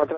несмотря...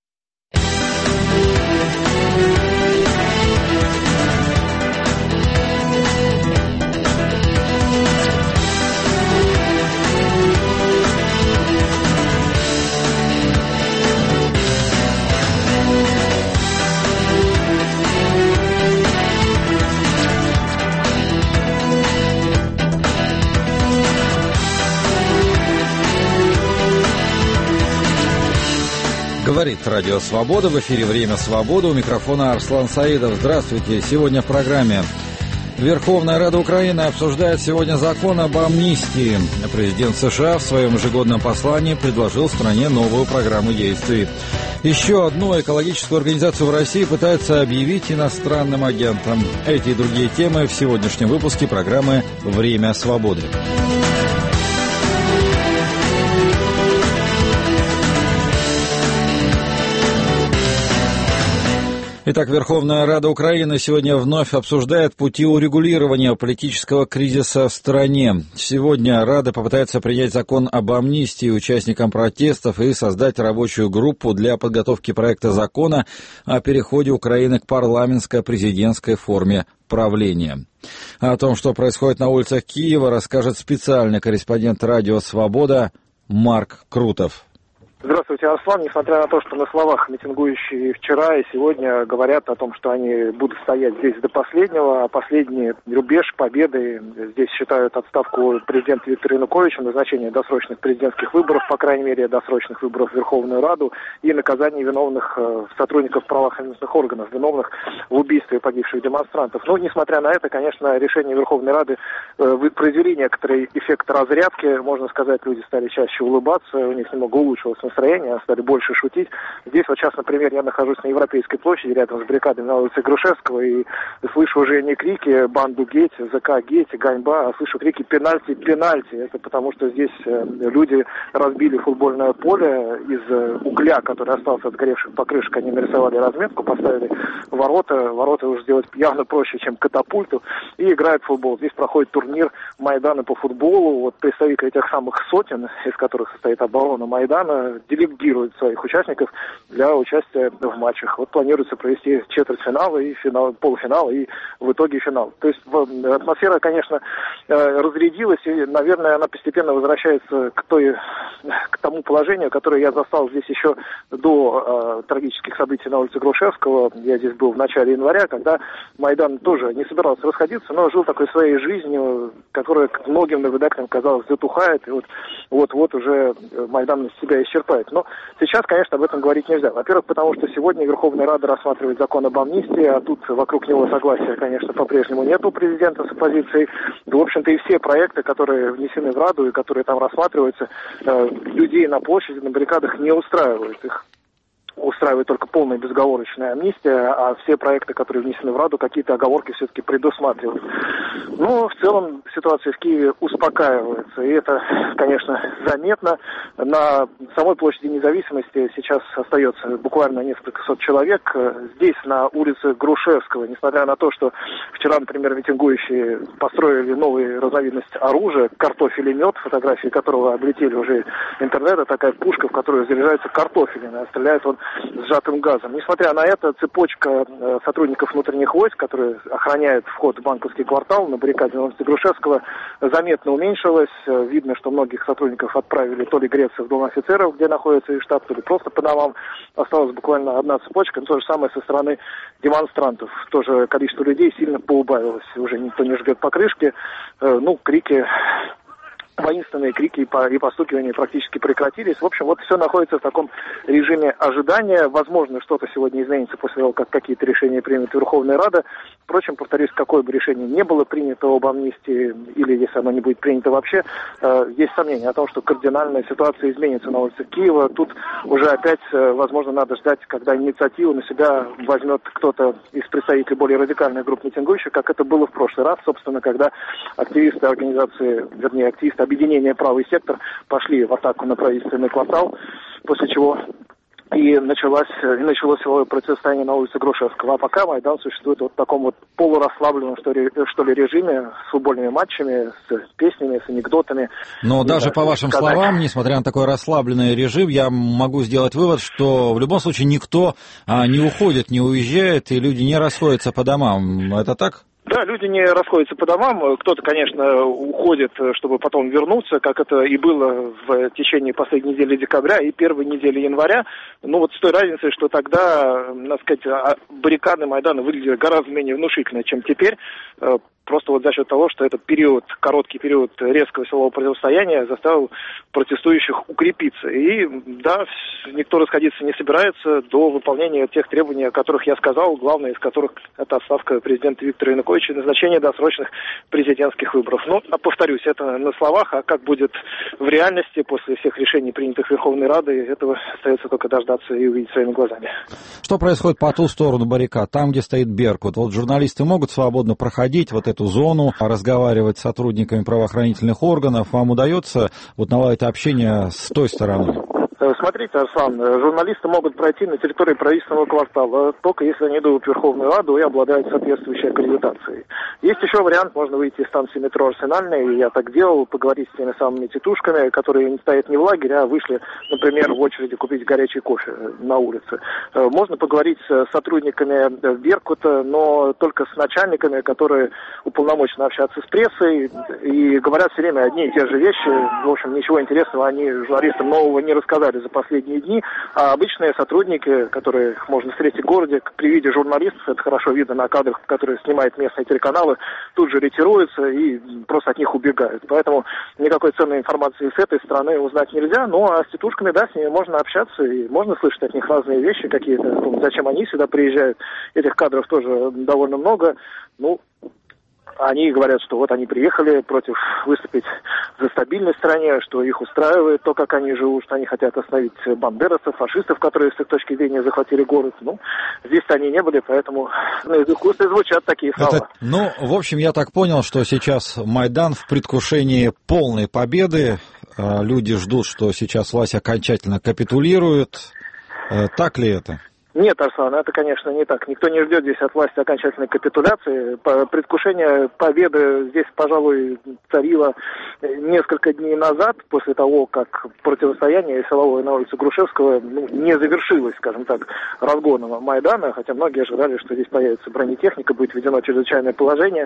Говорит Радио Свобода. В эфире «Время свободы». У микрофона Арслан Саидов. Здравствуйте. Сегодня в программе Верховная Рада Украины обсуждает сегодня закон об амнистии. Президент США в своем ежегодном послании предложил стране новую программу действий. Еще одну экологическую организацию в России пытаются объявить иностранным агентом. Эти и другие темы в сегодняшнем выпуске программы «Время свободы». Итак, Верховная Рада Украины сегодня вновь обсуждает пути урегулирования политического кризиса в стране. Сегодня Рада попытается принять закон об амнистии участникам протестов и создать рабочую группу для подготовки проекта закона о переходе Украины к парламентско-президентской форме правления. О том, что происходит на улицах Киева, расскажет специальный корреспондент Радио Свобода Марк Крутов. Здравствуйте, Арслан. Несмотря на то, что на словах митингующие вчера и сегодня говорят о том, что они будут стоять здесь до последнего, а последний рубеж победы здесь считают отставку президента Виктора Януковича, назначение досрочных президентских выборов, по крайней мере, досрочных выборов в Верховную Раду и наказание виновных сотрудников правоохранительных органов, виновных в убийстве погибших демонстрантов. Но, несмотря на это, конечно, решение Верховной Рады произвели некоторый эффект разрядки. Можно сказать, люди стали чаще улыбаться, у них немного улучшилось настроение, стали больше шутить. Здесь вот сейчас, например, я нахожусь на Европейской площади, рядом с баррикадами на улице Грушевского, и слышу уже не крики «Банду геть», «ЗК геть», «Ганьба», а слышу крики «Пенальти, пенальти». Это потому, что здесь люди разбили футбольное поле из угля, который остался от сгоревших покрышек, они нарисовали разметку, поставили ворота уже сделать явно проще, чем катапульту, и играют в футбол. Здесь проходит турнир Майдана по футболу. Вот представители тех самых сотен, из которых состоит оборона Майдана, делегируют своих участников для участия в матчах. Вот планируется провести четвертьфинал и полуфинал, и в итоге финал. То есть атмосфера, конечно, разрядилась, и, наверное, она постепенно возвращается к тому положению, которое я застал здесь еще до трагических событий на улице Грушевского. Я здесь был в начале января, когда Майдан тоже не собирался расходиться, но жил такой своей жизнью, которая многим наблюдателям, казалось, затухает, и вот уже Майдан себя исчерпает. Но сейчас, конечно, об этом говорить нельзя. Во-первых, потому что сегодня Верховная Рада рассматривает закон об амнистии, а тут вокруг него согласия, конечно, по-прежнему нет у президента с оппозицией. В общем-то, и все проекты, которые внесены в Раду и которые там рассматриваются, людей на площади, на баррикадах не устраивают. Их устраивает только полная безоговорочная амнистия, а все проекты, которые внесены в Раду, какие-то оговорки все-таки предусматривают. Но в целом ситуация в Киеве успокаивается, и это, конечно, заметно. На самой площади Независимости сейчас остается буквально несколько сот человек. Здесь, на улице Грушевского, несмотря на то, что вчера, например, митингующие построили новую разновидность оружия, картофелемет, фотографии которого облетели уже интернет, это такая пушка, в которую заряжается картофелем, а стреляет он сжатым газом. Несмотря на это, цепочка сотрудников внутренних войск, которые охраняют вход в банковский квартал на баррикаде на улице Грушевского, заметно уменьшилась. Видно, что многих сотрудников отправили то ли греться в дом офицеров, где находится их штаб, то ли просто по домам. Осталась буквально одна цепочка. Но то же самое со стороны демонстрантов. Тоже количество людей сильно поубавилось. Уже никто не жгет покрышки. Крики... Воинственные крики и постукивания практически прекратились. В общем, вот все находится в таком режиме ожидания. Возможно, что-то сегодня изменится после того, как какие-то решения примет Верховная Рада. Впрочем, повторюсь, какое бы решение не было принято об амнистии, или если оно не будет принято вообще, есть сомнения о том, что кардинальная ситуация изменится на улице Киева. Тут уже опять, возможно, надо ждать, когда инициативу на себя возьмет кто-то из представителей более радикальных групп митингующих, как это было в прошлый раз, собственно, когда активисты объединения «Правый сектор» пошли в атаку на правительственный квартал, после чего и началось силовое противостояние на улице Грушевского. А пока Майдан существует вот в таком вот полурасслабленном, что ли, режиме, с футбольными матчами, с песнями, с анекдотами. Но даже по вашим словам, несмотря на такой расслабленный режим, я могу сделать вывод, что в любом случае никто не уходит, не уезжает, и люди не расходятся по домам. Это так? Да, люди не расходятся по домам. Кто-то, конечно, уходит, чтобы потом вернуться, как это и было в течение последней недели декабря и первой недели января. Ну вот с той разницей, что тогда, надо сказать, баррикады Майдана выглядели гораздо менее внушительно, чем теперь. Просто вот за счет того, что этот период, короткий период резкого силового противостояния заставил протестующих укрепиться. И да, никто расходиться не собирается до выполнения тех требований, о которых я сказал, главное из которых это отставка президента Виктора Януковича и назначение досрочных президентских выборов. Но, повторюсь, это на словах, а как будет в реальности после всех решений, принятых Верховной Радой, этого остается только дождаться и увидеть своими глазами. Что происходит по ту сторону баррикад, там, где стоит Беркут? Вот журналисты могут свободно проходить вот эту зону, разговаривать с сотрудниками правоохранительных органов. Вам удается вот наладить общение с той стороной? Смотрите, Арслан, журналисты могут пройти на территории правительственного квартала, только если они идут в Верховную Раду и обладают соответствующей аккредитацией. Есть еще вариант, можно выйти из станции метро Арсенальная, и я так делал, поговорить с теми самыми тетушками, которые не стоят не в лагере, а вышли, например, в очереди купить горячий кофе на улице. Можно поговорить с сотрудниками Беркута, но только с начальниками, которые уполномочены общаться с прессой и говорят все время одни и те же вещи. В общем, ничего интересного они журналистам нового не рассказали за последние дни, а обычные сотрудники, которых можно встретить в городе, при виде журналистов, это хорошо видно на кадрах, которые снимают местные телеканалы, тут же ретируются и просто от них убегают. Поэтому никакой ценной информации с этой стороны узнать нельзя, ну а с тетушками, да, с ними можно общаться и можно слышать от них разные вещи какие-то, зачем они сюда приезжают. Этих кадров тоже довольно много. Ну, они говорят, что вот они приехали выступить за стабильность в стране, что их устраивает то, как они живут, что они хотят остановить бандеровцев, фашистов, которые с их точки зрения захватили город. Ну, здесь-то они не были, поэтому на их вкусно звучат такие слова. В общем, я так понял, что сейчас Майдан в предвкушении полной победы. Люди ждут, что сейчас власть окончательно капитулирует. Так ли это? Нет, Арслан, это, конечно, не так. Никто не ждет здесь от власти окончательной капитуляции. Предвкушение победы здесь, пожалуй, царило несколько дней назад, после того, как противостояние силовое на улице Грушевского не завершилось, скажем так, разгоном Майдана, хотя многие ожидали, что здесь появится бронетехника, будет введено чрезвычайное положение.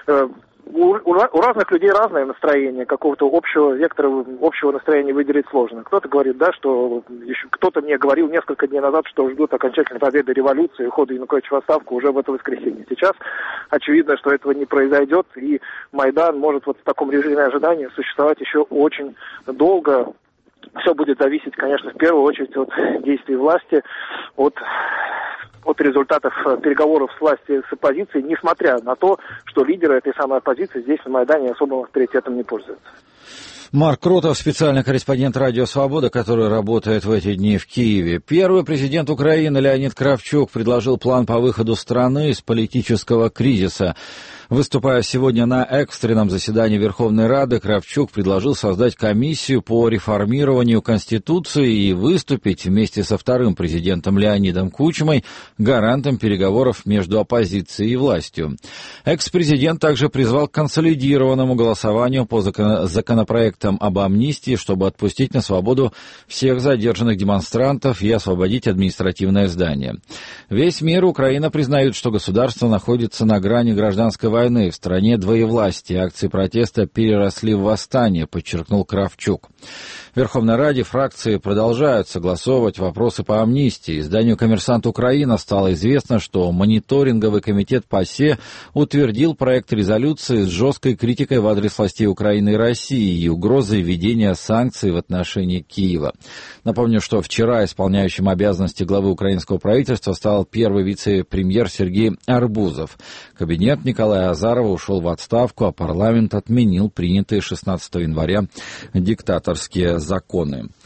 У разных людей разное настроение, какого-то общего вектора, общего настроения выделить сложно. Кто-то говорит, да, что кто-то мне говорил несколько дней назад, что ждут окончательной победы революции, ухода Януковича в отставку уже в это воскресенье. Сейчас очевидно, что этого не произойдет, и Майдан может вот в таком режиме ожидания существовать еще очень долго. Все будет зависеть, конечно, в первую очередь от действий власти, от результатов переговоров с властью, с оппозицией, несмотря на то, что лидеры этой самой оппозиции здесь на Майдане особым авторитетом не пользуются. Марк Кротов, специальный корреспондент «Радио Свобода», который работает в эти дни в Киеве. Первый президент Украины Леонид Кравчук предложил план по выходу страны из политического кризиса. Выступая сегодня на экстренном заседании Верховной Рады, Кравчук предложил создать комиссию по реформированию Конституции и выступить вместе со вторым президентом Леонидом Кучмой гарантом переговоров между оппозицией и властью. Экс-президент также призвал к консолидированному голосованию по законопроектам об амнистии, чтобы отпустить на свободу всех задержанных демонстрантов и освободить административное здание. Весь мир и Украина признают, что государство находится на грани гражданской войны. В стране двоевластие, акции протеста переросли в восстание, подчеркнул Кравчук. В Верховной Раде фракции продолжают согласовывать вопросы по амнистии. Изданию «Коммерсант Украина» стало известно, что мониторинговый комитет ПАСЕ утвердил проект резолюции с жесткой критикой в адрес властей Украины и России и угрозой введения санкций в отношении Киева. Напомню, что вчера исполняющим обязанности главы украинского правительства стал первый вице-премьер Сергей Арбузов. Кабинет Николая Азарова ушел в отставку, а парламент отменил принятые 16 января диктаторские законы.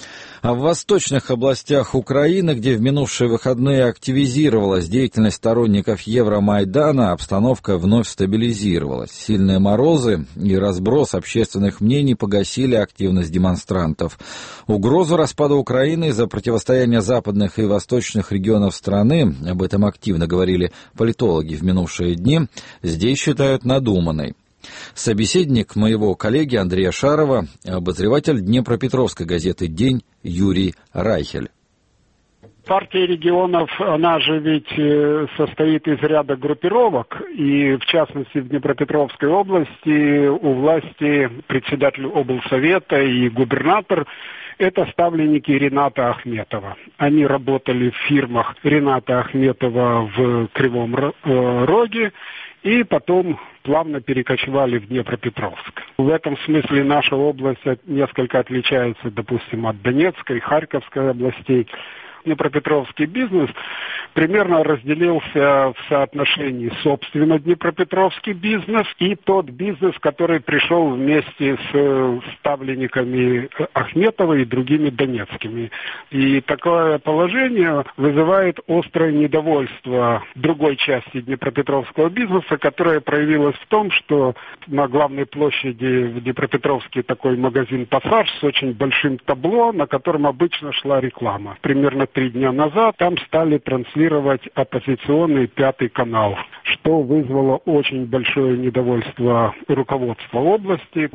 А в восточных областях Украины, где в минувшие выходные активизировалась деятельность сторонников Евромайдана, обстановка вновь стабилизировалась. Сильные морозы и разброс общественных мнений погасили активность демонстрантов. Угрозу распада Украины из-за противостояния западных и восточных регионов страны, об этом активно говорили политологи в минувшие дни, здесь считают надуманной. Собеседник моего коллеги Андрея Шарова, обозреватель Днепропетровской газеты «День» Юрий Райхель. Партия регионов, она же ведь состоит из ряда группировок, и в частности в Днепропетровской области у власти председатель облсовета и губернатор – это ставленники Рената Ахметова. Они работали в фирмах Рената Ахметова в Кривом Роге, и потом плавно перекочевали в Днепропетровск. В этом смысле наша область несколько отличается, допустим, от Донецкой, Харьковской областей. Днепропетровский бизнес примерно разделился в соотношении, собственно, Днепропетровский бизнес и тот бизнес, который пришел вместе с ставленниками Ахметова и другими донецкими. И такое положение вызывает острое недовольство другой части Днепропетровского бизнеса, которое проявилось в том, что на главной площади в Днепропетровске такой магазин «Пассаж» с очень большим табло, на котором обычно шла реклама. Примерно 3 дня назад там стали транслировать оппозиционный 5-й канал, что вызвало очень большое недовольство руководства области.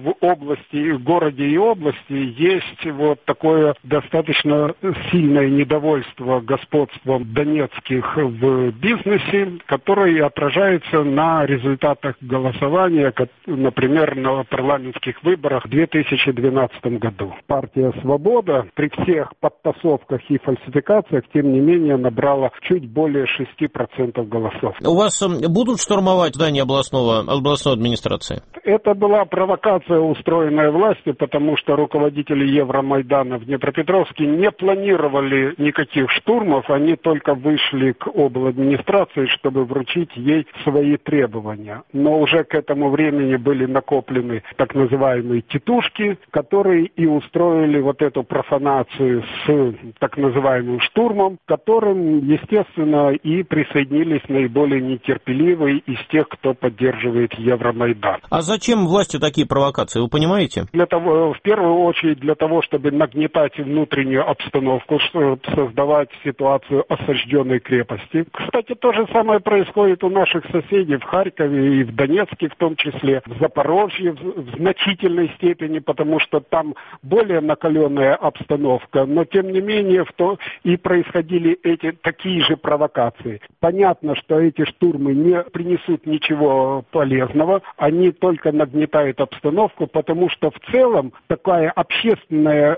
В городе и области есть вот такое достаточно сильное недовольство господством донецких в бизнесе, которое отражается на результатах голосования, например, на парламентских выборах в 2012 году. Партия «Свобода» при всех подтасовках и фальсификациях, тем не менее, набрала чуть более 6% голосов. У вас будут штурмовать здание областной администрации? Это была провокация, устроенная властью, потому что руководители Евромайдана в Днепропетровске не планировали никаких штурмов, они только вышли к обладминистрации, чтобы вручить ей свои требования. Но уже к этому времени были накоплены так называемые тетушки, которые и устроили вот эту профанацию с так называемым штурмом, к которым, естественно, и присоединились наиболее нетерпеливые из тех, кто поддерживает Евромайдан. А зачем власти такие провокации, вы понимаете? В первую очередь для того, чтобы нагнетать внутреннюю обстановку, чтобы создавать ситуацию осажденной крепости. Кстати, то же самое происходит у наших соседей в Харькове и в Донецке в том числе, в Запорожье в значительной степени, потому что там более накаленная обстановка, но тем не менее и происходили такие же провокации. Понятно, что эти штурмы не принесут ничего полезного, они только нагнетают обстановку, потому что в целом такая общественная,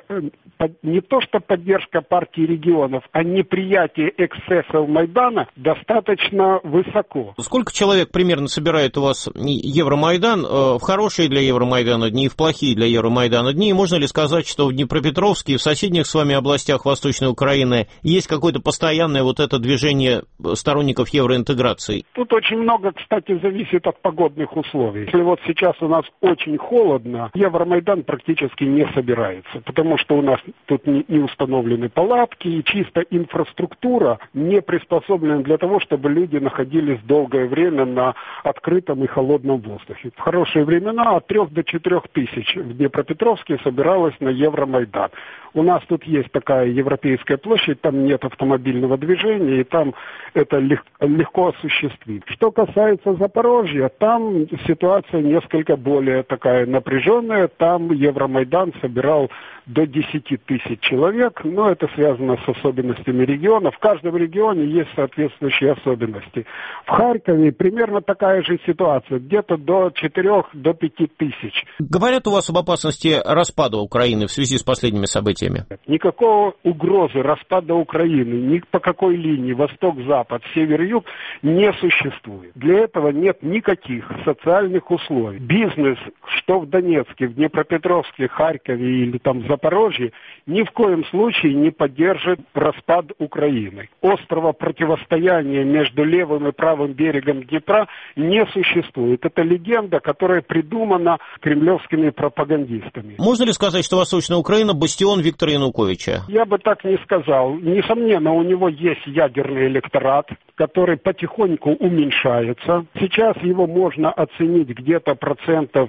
не то что поддержка партии регионов, а неприятие эксцессов Майдана достаточно высоко. Сколько человек примерно собирает у вас Евромайдан в хорошие для Евромайдана дни и в плохие для Евромайдана дни? И можно ли сказать, что в Днепропетровске и в соседних с вами областях Восточной Украины есть какое-то постоянное вот это движение сторонников евроинтеграции? Тут очень много, кстати, зависит от погодных условий. Если вот сейчас у нас очень холодно, Евромайдан практически не собирается, потому что у нас тут не установлены палатки, и чисто инфраструктура не приспособлена для того, чтобы люди находились долгое время на открытом и холодном воздухе. В хорошие времена от 3 до 4 тысяч в Днепропетровске собиралось на Евромайдан. У нас тут есть такая европейская площадь, там нет автомобильного движения, и там это легко осуществить. Что касается Запорожья, там ситуация несколько более такая напряженная. Там Евромайдан собирал до 10 тысяч человек, но это связано с особенностями региона. В каждом регионе есть соответствующие особенности. В Харькове примерно такая же ситуация, где-то до 4-5 тысяч. Говорят у вас об опасности распада Украины в связи с последними событиями? Никакого угрозы распада Украины ни по какой линии линии восток-запад, север-юг не существует. Для этого нет никаких социальных условий. Бизнес, что в Донецке, в Днепропетровске, Харькове или там Запорожье, ни в коем случае не поддержит распад Украины. Острого противостояния между левым и правым берегом Днепра не существует. Это легенда, которая придумана кремлевскими пропагандистами. Можно ли сказать, что Восточная Украина – бастион Виктора Януковича? Я бы так не сказал. Несомненно, у него есть ядерный электорат, который потихоньку уменьшается. Сейчас его можно оценить где-то процентов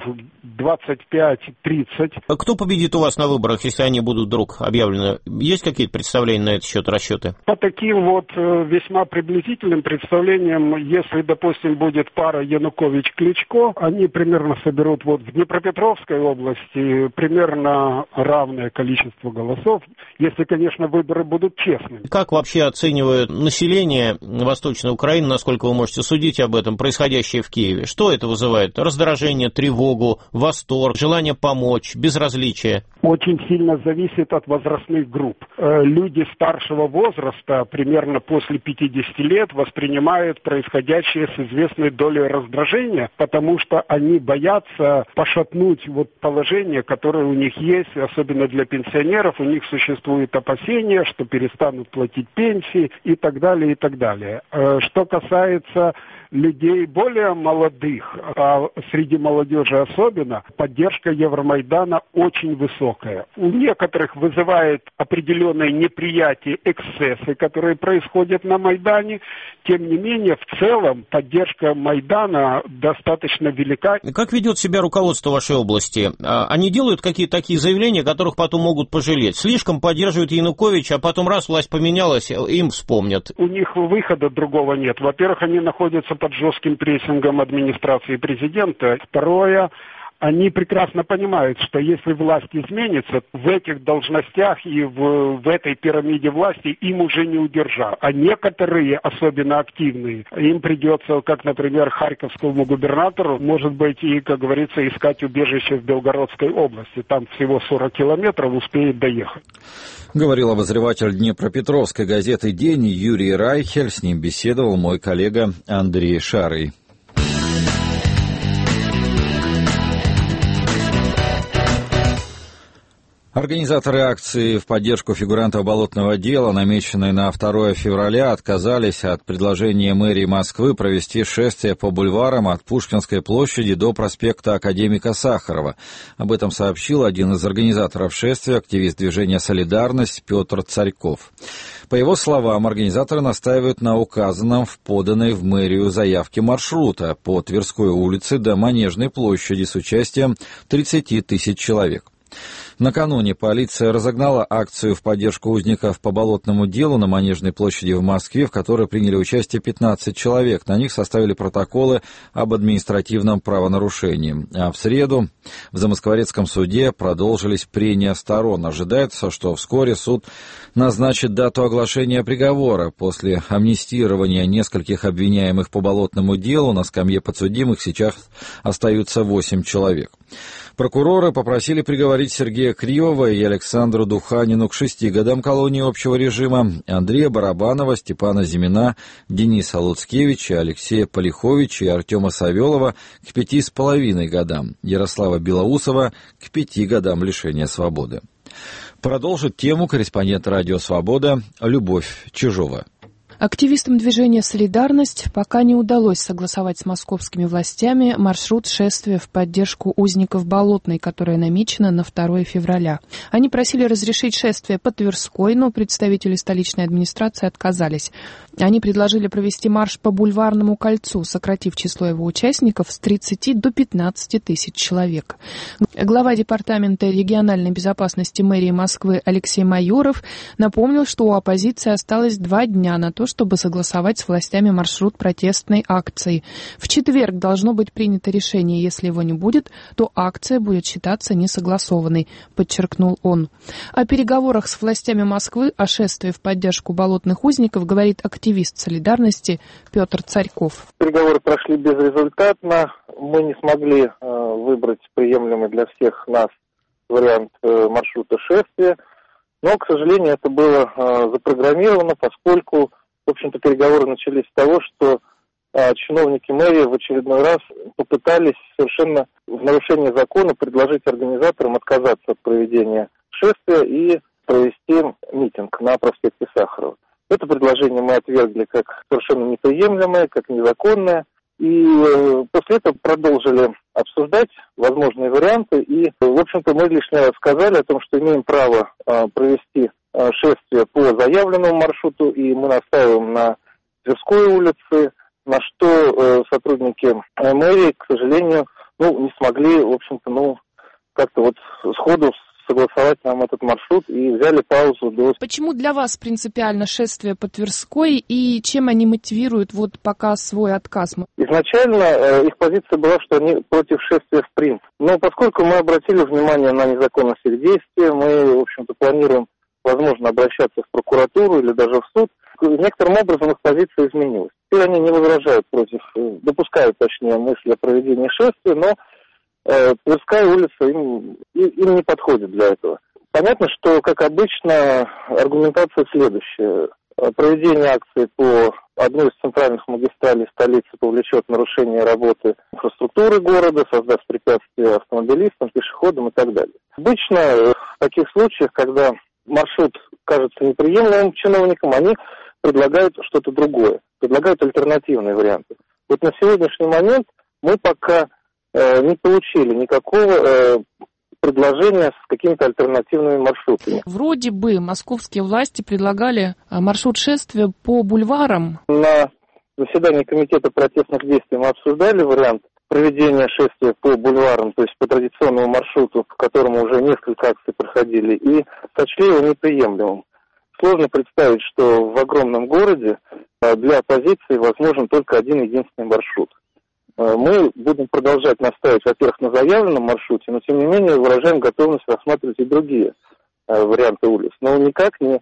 25-30. А кто победит у вас на выборах, если они будут вдруг объявлены? Есть какие-то представления на этот счет, расчеты? По таким вот весьма приблизительным представлениям, если, допустим, будет пара Янукович-Кличко, они примерно соберут вот в Днепропетровской области примерно равное количество голосов, если, конечно, выборы будут честными. Как вообще оценивает население Восточной Украины, насколько вы можете судить об этом, происходящее в Киеве? Что это вызывает? Раздражение, тревогу, восторг, желание помочь, безразличие? Очень сильно зависит от возрастных групп. Люди старшего возраста, примерно после 50 лет, воспринимают происходящее с известной долей раздражения, потому что они боятся пошатнуть вот положение, которое у них есть, особенно для пенсионеров. У них существует опасения, что перестанут платить пенсии и так далее, и так далее. Что касается людей более молодых, а среди молодежи особенно, поддержка Евромайдана очень высокая. У некоторых вызывает определенное неприятие эксцессы, которые происходят на Майдане. Тем не менее, в целом, поддержка Майдана достаточно велика. Как ведет себя руководство вашей области? Они делают какие-то такие заявления, которых потом могут пожалеть? Слишком поддерживают Януковича, а потом раз власть поменялась, им вспомнят. У них выхода другого нет. Во-первых, они находятся под жестким прессингом администрации президента. Второе, они прекрасно понимают, что если власть изменится, в этих должностях и в этой пирамиде власти им уже не удержать. А некоторые, особенно активные, им придется, как, например, харьковскому губернатору, может быть, и, как говорится, искать убежище в Белгородской области. Там всего 40 километров, успеет доехать. Говорил обозреватель Днепропетровской газеты «День» Юрий Райхель. С ним беседовал мой коллега Андрей Шарый. Организаторы акции в поддержку фигурантов болотного дела, намеченной на 2 февраля, отказались от предложения мэрии Москвы провести шествие по бульварам от Пушкинской площади до проспекта Академика Сахарова. Об этом сообщил один из организаторов шествия, активист движения «Солидарность» Петр Царьков. По его словам, организаторы настаивают на указанном в поданной в мэрию заявке маршрута по Тверской улице до Манежной площади с участием 30 тысяч человек. Накануне полиция разогнала акцию в поддержку узников по болотному делу на Манежной площади в Москве, в которой приняли участие 15 человек. На них составили протоколы об административном правонарушении. А в среду в Замоскворецком суде продолжились прения сторон. Ожидается, что вскоре суд назначит дату оглашения приговора. После амнистирования нескольких обвиняемых по болотному делу на скамье подсудимых сейчас остаются 8 человек. Прокуроры попросили приговорить Сергея Кривова и Александру Духанину к 6 годам колонии общего режима, Андрея Барабанова, Степана Зимина, Дениса Луцкевича, Алексея Полиховича и Артема Савелова к 5,5 годам, Ярослава Белоусова к 5 годам лишения свободы. Продолжит тему корреспондент «Радио Свобода» Любовь Чижова. Активистам движения «Солидарность» пока не удалось согласовать с московскими властями маршрут шествия в поддержку узников Болотной, которое намечено на 2 февраля. Они просили разрешить шествие по Тверской, но представители столичной администрации отказались. Они предложили провести марш по Бульварному кольцу, сократив число его участников с 30 до 15 тысяч человек. Глава департамента региональной безопасности мэрии Москвы Алексей Майоров напомнил, что у оппозиции осталось 2 дня на то, чтобы согласовать с властями маршрут протестной акции. В четверг должно быть принято решение. Если его не будет, то акция будет считаться несогласованной, подчеркнул он. О переговорах с властями Москвы о шествии в поддержку болотных узников говорит активист «Солидарности» Петр Царьков. Переговоры прошли безрезультатно. Мы не смогли выбрать приемлемый для всех нас вариант маршрута шествия. Но, к сожалению, это было запрограммировано, поскольку В общем-то, переговоры начались с того, что чиновники мэрии в очередной раз попытались совершенно в нарушение закона предложить организаторам отказаться от проведения шествия и провести митинг на проспекте Сахарова. Это предложение мы отвергли как совершенно неприемлемое, как незаконное. И после этого продолжили обсуждать возможные варианты. И, в общем-то, мы лишний раз сказали о том, что имеем право провести шествие по заявленному маршруту, и мы настаиваем на Тверской улице, на что сотрудники мэрии, к сожалению, не смогли, в общем-то, как-то сходу согласовать нам этот маршрут и взяли паузу до... Почему для вас принципиально шествие по Тверской и чем они мотивируют пока свой отказ? Изначально их позиция была, что они против шествия в принципе. Но поскольку мы обратили внимание на незаконность их действия, мы, в общем-то, планируем, возможно, обращаться в прокуратуру или даже в суд, некоторым образом их позиция изменилась. Теперь они не возражают допускают, точнее, мысль о проведении шествия, но Тверская улица им не подходит для этого. Понятно, что, как обычно, аргументация следующая. Проведение акции по одной из центральных магистралей столицы повлечет нарушение работы инфраструктуры города, создаст препятствия автомобилистам, пешеходам и так далее. Обычно в таких случаях, когда маршрут кажется неприемлемым чиновникам, они предлагают что-то другое, предлагают альтернативные варианты. На сегодняшний момент мы пока не получили никакого предложения с какими-то альтернативными маршрутами. Вроде бы московские власти предлагали маршрут шествия по бульварам. На заседании комитета протестных действий мы обсуждали вариант проведения шествия по бульварам, то есть по традиционному маршруту, по которому уже несколько акций проходили, и сочли его неприемлемым. Сложно представить, что в огромном городе для оппозиции возможен только один единственный маршрут. Мы будем продолжать настаивать, во-первых, на заявленном маршруте, но, тем не менее, выражаем готовность рассматривать и другие варианты улиц. Но никак не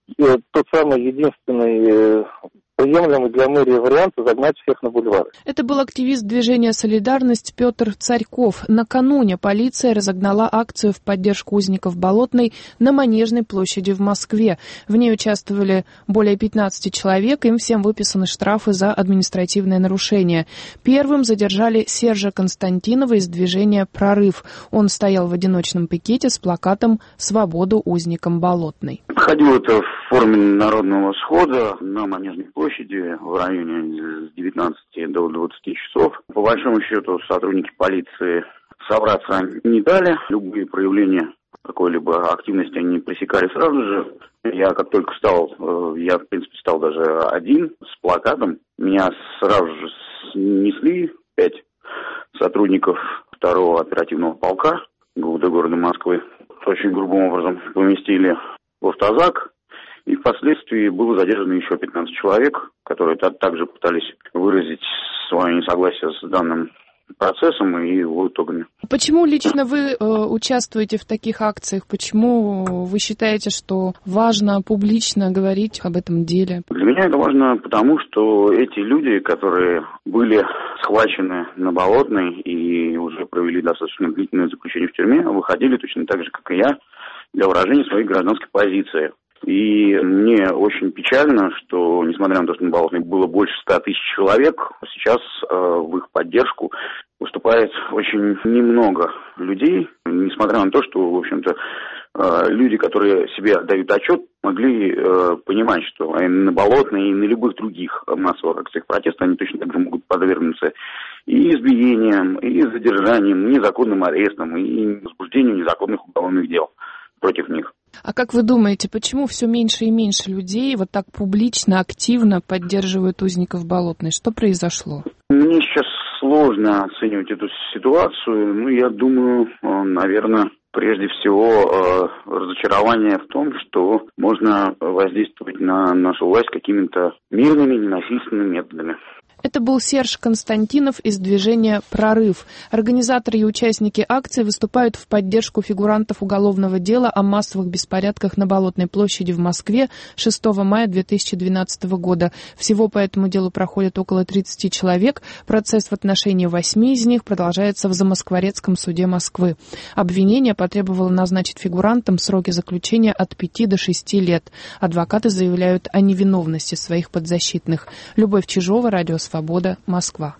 тот самый единственный приемлемый для мэрии вариант загнать всех на бульвары. Это был активист движения «Солидарность» Петр Царьков. Накануне полиция разогнала акцию в поддержку узников Болотной на Манежной площади в Москве. В ней участвовали более 15 человек, им всем выписаны штрафы за административное нарушение. Первым задержали Сержа Константинова из движения «Прорыв». Он стоял в одиночном пикете с плакатом «Свободу узникам Болотной». Проходило это в форме народного схода на Манежной площади в районе с 19 до 20 часов. По большому счету сотрудники полиции собраться не дали. Любые проявления какой-либо активности они пресекали сразу же. Я как только я в принципе стал даже один с плакатом. Меня сразу же снесли 5 сотрудников 2-го оперативного полка ГУВД города Москвы. Очень грубым образом поместили в автозак. И впоследствии было задержано еще 15 человек, которые также пытались выразить свое несогласие с данным процессом и его итогами. Почему лично вы участвуете в таких акциях? Почему вы считаете, что важно публично говорить об этом деле? Для меня это важно потому, что эти люди, которые были схвачены на Болотной и уже провели достаточно длительное заключение в тюрьме, выходили точно так же, как и я, для выражения своей гражданской позиции. И мне очень печально, что, несмотря на то, что на Болотной было больше 100 тысяч человек, сейчас в их поддержку выступает очень немного людей, несмотря на то, что, в общем-то, люди, которые себе отдают отчет, могли понимать, что на Болотной и на любых других массовых акциях протеста они точно так же могут подвергнуться и избиениям, и задержаниям, и незаконным арестам, и возбуждению незаконных уголовных дел против них. А как вы думаете, почему все меньше и меньше людей вот так публично, активно поддерживают узников Болотной? Что произошло? Мне сейчас сложно оценивать эту ситуацию. Я думаю, наверное, прежде всего разочарование в том, что можно воздействовать на нашу власть какими-то мирными, ненасильственными методами. Это был Серж Константинов из движения «Прорыв». Организаторы и участники акции выступают в поддержку фигурантов уголовного дела о массовых беспорядках на Болотной площади в Москве 6 мая 2012 года. Всего по этому делу проходит около 30 человек. Процесс в отношении 8 из них продолжается в Замоскворецком суде Москвы. Обвинение потребовало назначить фигурантам сроки заключения от 5 до 6 лет. Адвокаты заявляют о невиновности своих подзащитных. Любовь Чижова, Радио Свобода, Москва.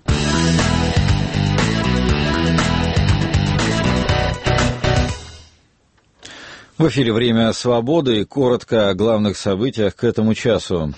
В эфире «Время свободы» и коротко о главных событиях к этому часу.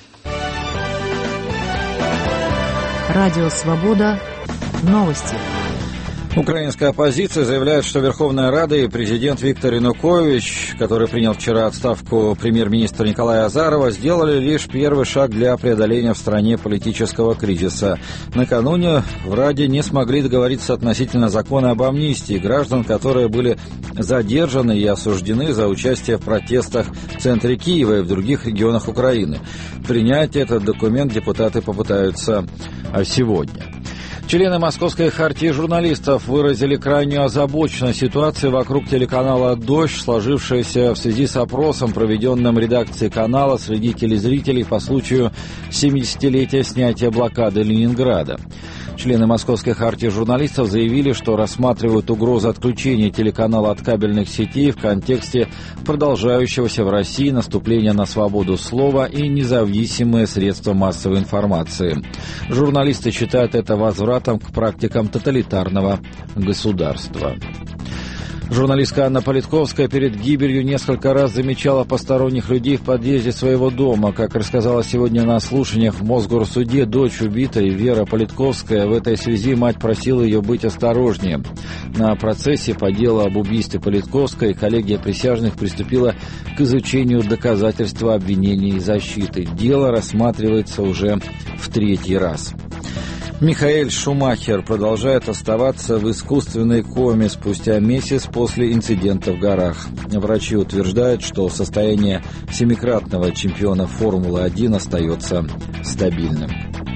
Радио Свобода. Новости. Украинская оппозиция заявляет, что Верховная Рада и президент Виктор Янукович, который принял вчера отставку премьер-министра Николая Азарова, сделали лишь первый шаг для преодоления в стране политического кризиса. Накануне в Раде не смогли договориться относительно закона об амнистии граждан, которые были задержаны и осуждены за участие в протестах в центре Киева и в других регионах Украины. Принять этот документ депутаты попытаются сегодня. Члены Московской хартии журналистов выразили крайнюю озабоченность ситуации вокруг телеканала «Дождь», сложившейся в связи с опросом, проведенным редакцией канала среди телезрителей по случаю 70-летия снятия блокады Ленинграда. Члены Московской хартии журналистов заявили, что рассматривают угрозу отключения телеканала от кабельных сетей в контексте продолжающегося в России наступления на свободу слова и независимые средства массовой информации. Журналисты считают это возвратом к практикам тоталитарного государства. Журналистка Анна Политковская перед гибелью несколько раз замечала посторонних людей в подъезде своего дома. Как рассказала сегодня на слушаниях в Мосгорсуде дочь убитой Вера Политковская, в этой связи мать просила ее быть осторожнее. На процессе по делу об убийстве Политковской коллегия присяжных приступила к изучению доказательств обвинений и защиты. Дело рассматривается уже в 3-й раз. Михаэль Шумахер продолжает оставаться в искусственной коме спустя месяц после инцидента в горах. Врачи утверждают, что состояние семикратного чемпиона Формулы-1 остается стабильным.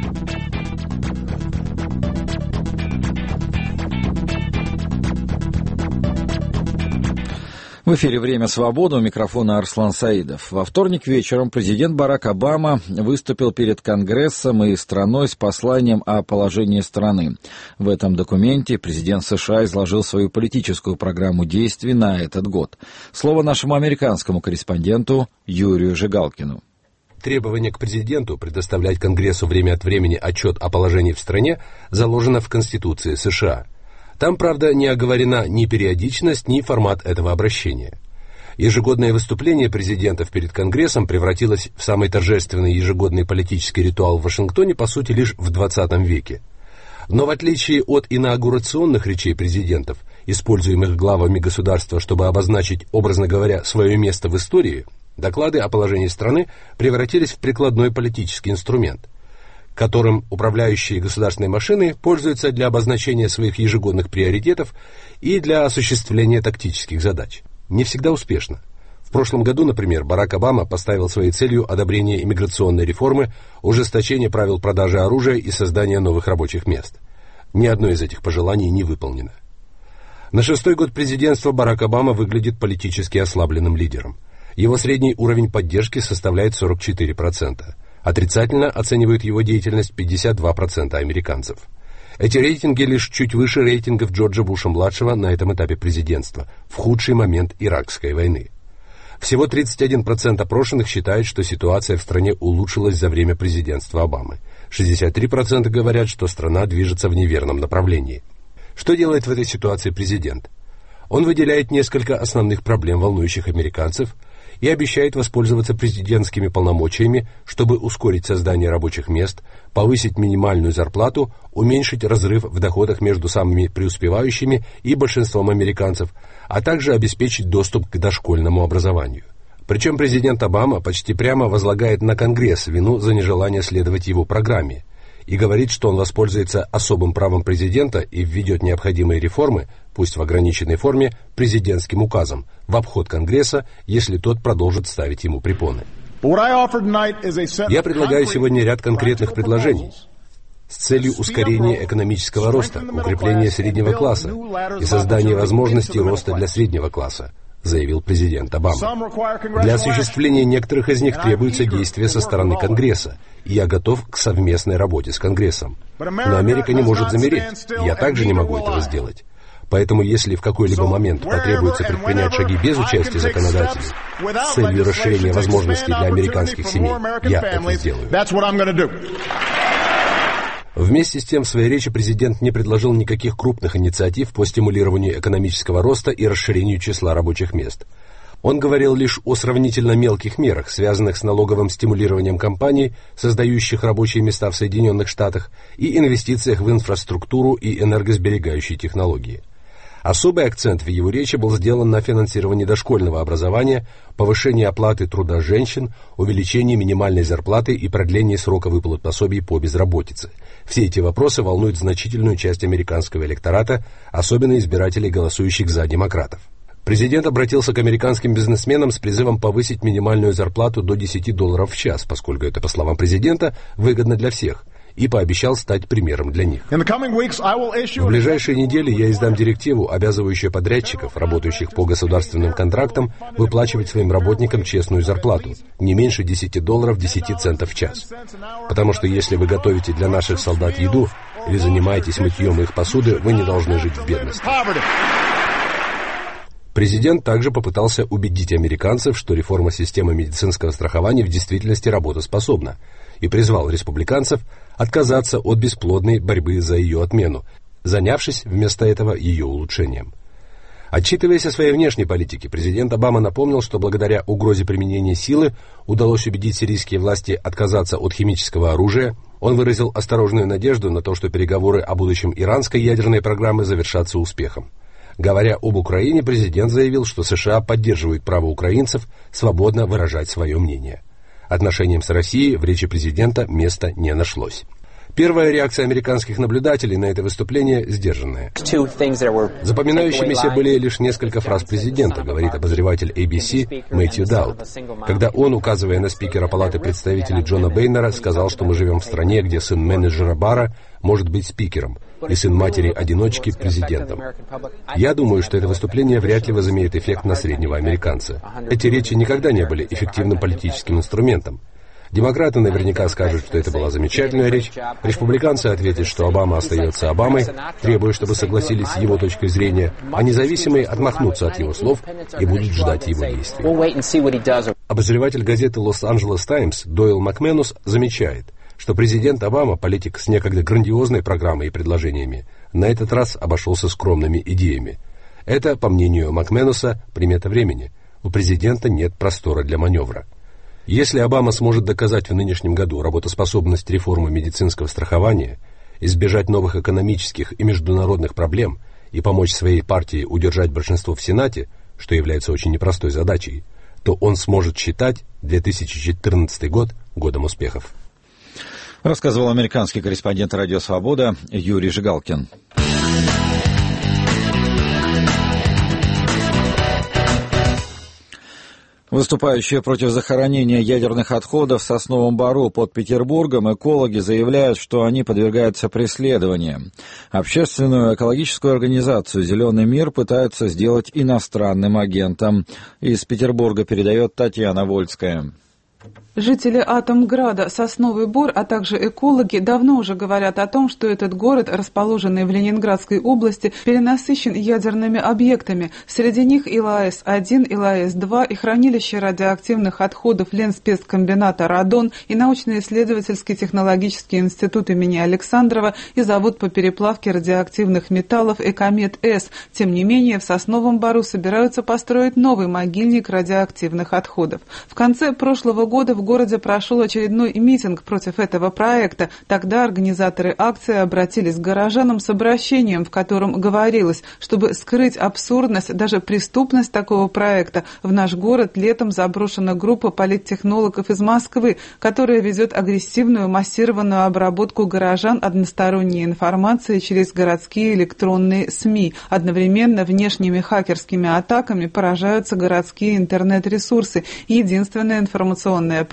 В эфире «Время свободы», у микрофона Арслан Саидов. Во вторник вечером президент Барак Обама выступил перед Конгрессом и страной с посланием о положении страны. В этом документе президент США изложил свою политическую программу действий на этот год. Слово нашему американскому корреспонденту Юрию Жигалкину. Требование к президенту предоставлять Конгрессу время от времени отчет о положении в стране заложено в Конституции США. Там, правда, не оговорена ни периодичность, ни формат этого обращения. Ежегодное выступление президентов перед Конгрессом превратилось в самый торжественный ежегодный политический ритуал в Вашингтоне, по сути, лишь в 20 веке. Но в отличие от инаугурационных речей президентов, используемых главами государства, чтобы обозначить, образно говоря, свое место в истории, доклады о положении страны превратились в прикладной политический инструмент, которым управляющие государственной машины пользуются для обозначения своих ежегодных приоритетов и для осуществления тактических задач. Не всегда успешно. В прошлом году, например, Барак Обама поставил своей целью одобрение иммиграционной реформы, ужесточение правил продажи оружия и создание новых рабочих мест. Ни одно из этих пожеланий не выполнено. На 6-й год президентства Барак Обама выглядит политически ослабленным лидером. Его средний уровень поддержки составляет 44%. Отрицательно оценивают его деятельность 52% американцев. Эти рейтинги лишь чуть выше рейтингов Джорджа Буша-младшего на этом этапе президентства, в худший момент Иракской войны. Всего 31% опрошенных считают, что ситуация в стране улучшилась за время президентства Обамы. 63% говорят, что страна движется в неверном направлении. Что делает в этой ситуации президент? Он выделяет несколько основных проблем, волнующих американцев, и обещает воспользоваться президентскими полномочиями, чтобы ускорить создание рабочих мест, повысить минимальную зарплату, уменьшить разрыв в доходах между самыми преуспевающими и большинством американцев, а также обеспечить доступ к дошкольному образованию. Причем президент Обама почти прямо возлагает на Конгресс вину за нежелание следовать его программе и говорит, что он воспользуется особым правом президента и введет необходимые реформы, пусть в ограниченной форме, президентским указом, в обход Конгресса, если тот продолжит ставить ему препоны. Я предлагаю сегодня ряд конкретных предложений. с целью ускорения экономического роста, укрепления среднего класса и создания возможностей роста для среднего класса, заявил президент Обама. Для осуществления некоторых из них требуется действие со стороны Конгресса, и я готов к совместной работе с Конгрессом. Но Америка не может замереть, и я также не могу этого сделать. Поэтому, если в какой-либо момент потребуется предпринять шаги без участия законодателей с целью расширения возможностей для американских семей, я это сделаю. Вместе с тем, в своей речи президент не предложил никаких крупных инициатив по стимулированию экономического роста и расширению числа рабочих мест. Он говорил лишь о сравнительно мелких мерах, связанных с налоговым стимулированием компаний, создающих рабочие места в Соединенных Штатах, и инвестициях в инфраструктуру и энергосберегающие технологии. Особый акцент в его речи был сделан на финансировании дошкольного образования, повышении оплаты труда женщин, увеличении минимальной зарплаты и продлении срока выплат пособий по безработице. Все эти вопросы волнуют значительную часть американского электората, особенно избирателей, голосующих за демократов. Президент обратился к американским бизнесменам с призывом повысить минимальную зарплату до $10 в час, поскольку это, по словам президента, выгодно для всех, и пообещал стать примером для них. В ближайшие недели я издам директиву, обязывающую подрядчиков, работающих по государственным контрактам, выплачивать своим работникам честную зарплату, не меньше $10 10 центов в час. Потому что если вы готовите для наших солдат еду или занимаетесь мытьем их посуды, вы не должны жить в бедности. Президент также попытался убедить американцев, что реформа системы медицинского страхования в действительности работоспособна, и призвал республиканцев отказаться от бесплодной борьбы за ее отмену, занявшись вместо этого ее улучшением. Отчитываясь о своей внешней политике, президент Обама напомнил, что благодаря угрозе применения силы удалось убедить сирийские власти отказаться от химического оружия. Он выразил осторожную надежду на то, что переговоры о будущем иранской ядерной программы завершатся успехом. Говоря об Украине, президент заявил, что США поддерживают право украинцев свободно выражать свое мнение. Отношениям с Россией в речи президента места не нашлось. Первая реакция американских наблюдателей на это выступление сдержанная. Запоминающимися были лишь несколько фраз президента, говорит обозреватель ABC Мэтью Даут, когда он, указывая на спикера Палаты представителей Джона Бейнера, сказал, что мы живем в стране, где сын менеджера бара может быть спикером, и сын матери-одиночки президентом. Я думаю, что это выступление вряд ли возымеет эффект на среднего американца. Эти речи никогда не были эффективным политическим инструментом. Демократы наверняка скажут, что это была замечательная речь. Республиканцы ответят, что Обама остается Обамой, требуя, чтобы согласились с его точкой зрения, а независимые отмахнутся от его слов и будут ждать его действий. Обозреватель газеты «Лос-Анджелес Таймс» Дойл Макменус замечает, что президент Обама, политик с некогда грандиозной программой и предложениями, на этот раз обошелся скромными идеями. Это, по мнению Макменуса, примета времени. У президента нет простора для маневра. Если Обама сможет доказать в нынешнем году работоспособность реформы медицинского страхования, избежать новых экономических и международных проблем и помочь своей партии удержать большинство в Сенате, что является очень непростой задачей, то он сможет считать 2014 год годом успехов. Рассказывал американский корреспондент «Радио Свобода» Юрий Жигалкин. Выступающие против захоронения ядерных отходов в Сосновом Бору под Петербургом экологи заявляют, что они подвергаются преследованиям. Общественную экологическую организацию «Зеленый мир» пытаются сделать иностранным агентом. Из Петербурга передает Татьяна Вольская. Жители Атомграда, Сосновый Бор, а также экологи давно уже говорят о том, что этот город, расположенный в Ленинградской области, перенасыщен ядерными объектами. Среди них ИЛАЭС-1, ИЛАЭС-2 и хранилище радиоактивных отходов Ленспецкомбината «Радон», и научно-исследовательский технологический институт имени Александрова и завод по переплавке радиоактивных металлов «Экомет-С». Тем не менее, в Сосновом Бору собираются построить новый могильник радиоактивных отходов. В конце прошлого года в городе прошел очередной митинг против этого проекта. Тогда организаторы акции обратились к горожанам с обращением, в котором говорилось, чтобы скрыть абсурдность, даже преступность такого проекта, в наш город летом заброшена группа политтехнологов из Москвы, которая ведет агрессивную массированную обработку горожан односторонней информации через городские электронные СМИ. Одновременно внешними хакерскими атаками поражаются городские интернет-ресурсы. Единственная информационная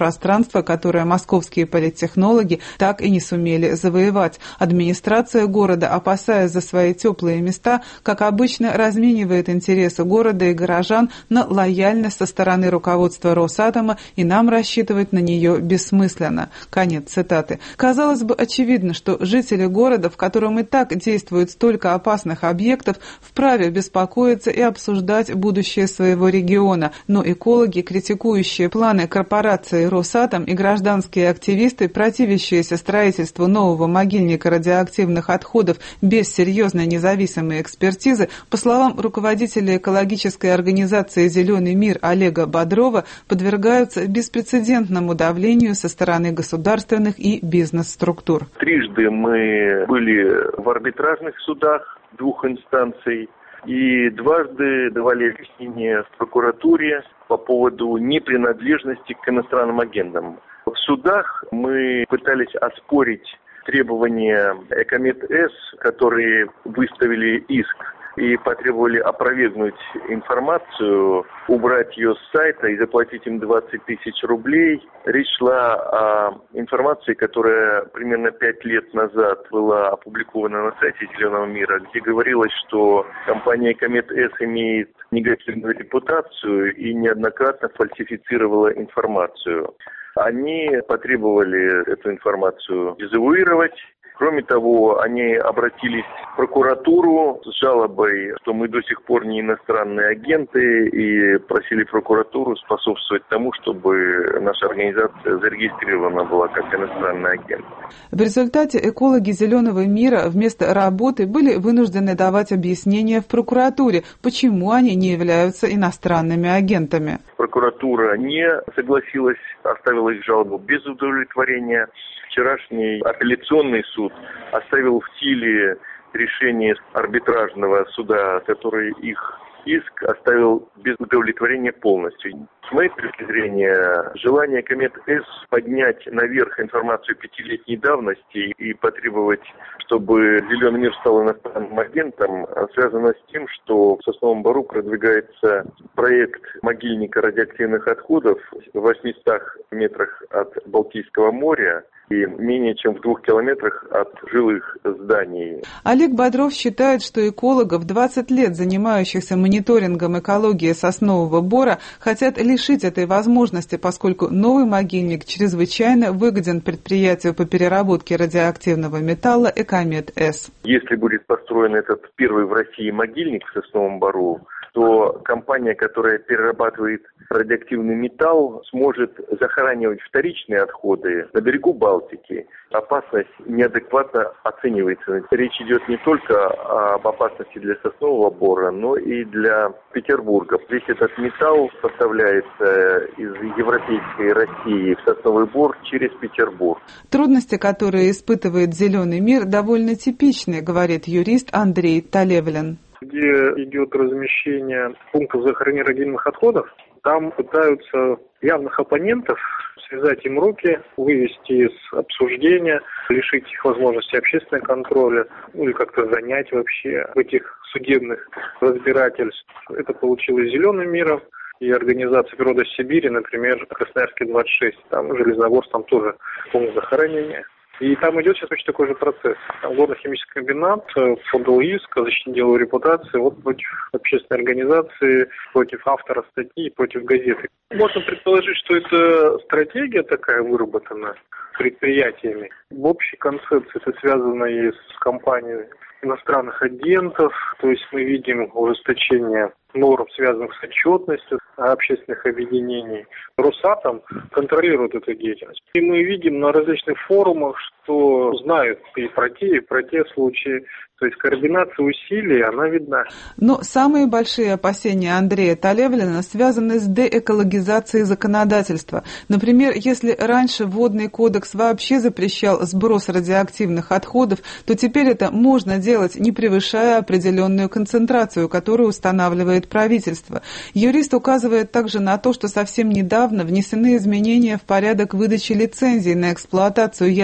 пространство, которое московские политтехнологи так и не сумели завоевать. Администрация города, опасаясь за свои теплые места, как обычно, разменивает интересы города и горожан на лояльность со стороны руководства Росатома, и нам рассчитывать на нее бессмысленно. Конец цитаты. Казалось бы, очевидно, что жители города, в котором и так действует столько опасных объектов, вправе беспокоиться и обсуждать будущее своего региона. Но экологи, критикующие планы корпорации Росатом, и гражданские активисты, противящиеся строительству нового могильника радиоактивных отходов без серьезной независимой экспертизы, по словам руководителя экологической организации «Зеленый мир» Олега Бодрова, подвергаются беспрецедентному давлению со стороны государственных и бизнес-структур. Трижды мы были в арбитражных судах 2 инстанций и дважды давали объяснения в прокуратуре по поводу непринадлежности к иностранным агентам. В судах мы пытались оспорить требования Экомет-С, которые выставили иск и потребовали опровергнуть информацию, убрать ее с сайта и заплатить им 20 тысяч рублей. Речь шла о информации, которая примерно 5 лет назад была опубликована на сайте «Зеленого мира», где говорилось, что компания Экомет-С имеет негативную репутацию и неоднократно фальсифицировала информацию. Они потребовали эту информацию дезавуировать. Кроме того, они обратились в прокуратуру с жалобой, что мы до сих пор не иностранные агенты, и просили прокуратуру способствовать тому, чтобы наша организация зарегистрирована была как иностранный агент. В результате экологи «Зеленого мира» вместо работы были вынуждены давать объяснения в прокуратуре, почему они не являются иностранными агентами. Прокуратура не согласилась, оставила их жалобу без удовлетворения. Вчерашний апелляционный суд оставил в силе решение арбитражного суда, который их иск оставил без удовлетворения полностью. С моей точки зрения, желание Экомет-С поднять наверх информацию 5-летней давности и потребовать, чтобы «Зеленый мир» стал иностранным агентом, связано с тем, что в Сосновом Бору продвигается проект могильника радиоактивных отходов в 800 метрах от Балтийского моря и менее чем в 2 километрах от жилых зданий. Олег Бодров считает, что экологов, 20 лет занимающихся мониторингом экологии Соснового Бора, хотят лишить этой возможности, поскольку новый могильник чрезвычайно выгоден предприятию по переработке радиоактивного металла Экомет-С. Если будет построен этот первый в России могильник в Сосновом Бору, то компания, которая перерабатывает радиоактивный металл, сможет захоранивать вторичные отходы на берегу Балтики. Опасность неадекватно оценивается. Речь идет не только об опасности для Соснового Бора, но и для Петербурга. Весь этот металл поставляется из европейской России в Сосновый Бор через Петербург. Трудности, которые испытывает «Зеленый мир», довольно типичны, говорит юрист Андрей Талевлин. Где идет размещение пунктов захоронения радиоактивных отходов, там пытаются явных оппонентов связать им руки, вывести из обсуждения, лишить их возможности общественного контроля, ну или как-то занять вообще в этих судебных разбирательств. Это получилось «Зеленым миром» и организация «Природа Сибири», например, Красноярский 26, там Железногорск, там тоже пункт захоронения. И там идет сейчас очень такой же процесс. Там горно-химический комбинат подал иск о защите деловой репутации против общественной организации, против автора статьи, против газеты. Можно предположить, что это стратегия такая выработана предприятиями. В общей концепции это связано и с компанией иностранных агентов, то есть мы видим ужесточение норм, связанных с отчетностью общественных объединений. Росатом контролирует эту деятельность. И мы видим на различных форумах, что знают и про те случаи. То есть координация усилий, она видна. Но самые большие опасения Андрея Талевлина связаны с деэкологизацией законодательства. Например, если раньше Водный кодекс вообще запрещал сброс радиоактивных отходов, то теперь это можно делать, не превышая определенную концентрацию, которую устанавливает правительство. Юрист указывает также на то, что совсем недавно внесены изменения в порядок выдачи лицензий на эксплуатацию ядерных объектов,